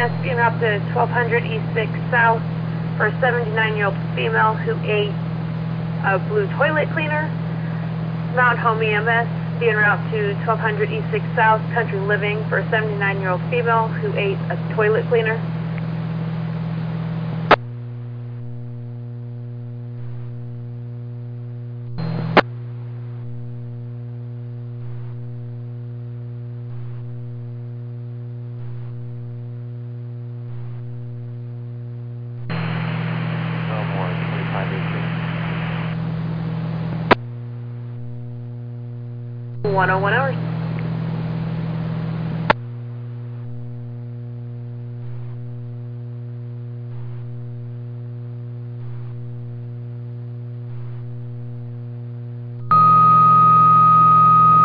EMS being up to 1200 East 6 South for a 79-year-old female who ate a blue toilet cleaner. Mount Home EMS being route to 1200 East 6 South Country Living for a 79-year-old female who ate a toilet cleaner. No more, 2518. 101 hours.